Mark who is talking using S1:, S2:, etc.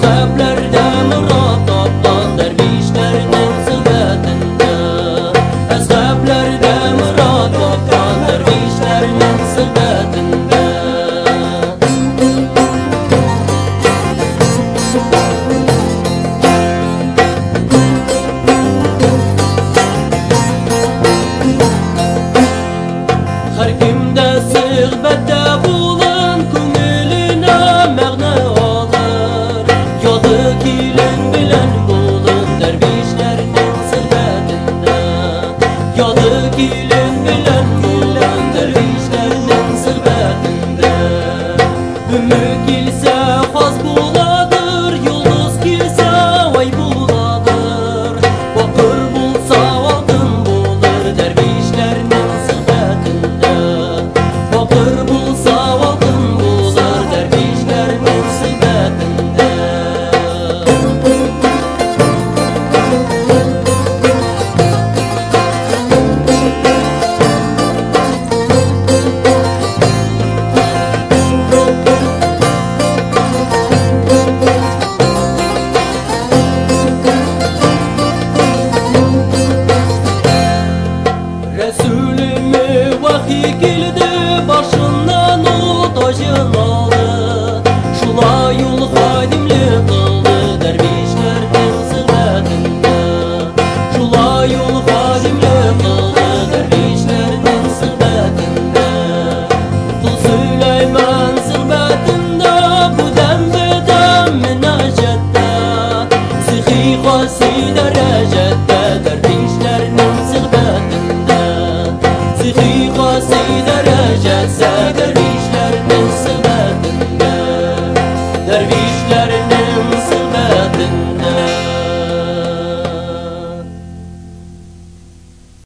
S1: Eshablarda murat topgan dervişlerinin sıhbatında. Eshablarda murat topgan dervişlerinin sıhbatında. Her kimde sıhbatte bulan köngülüne mağna alır. Yadı kilin bilen bulun dervişlerinin sıhbatında. Yadı kilin bilen bulun dervişlerinin sıhbatında. Ümmü kilse faz buladır, yıldız kilse vay buladır. Bakır bulsa altın bulur dervişlerinin sıhbatında. Bakır bulsa altın bulur dervişlerinin sıhbatında. Resulüme vahiy geldi, başından o tacını aldı. Şula yol haydi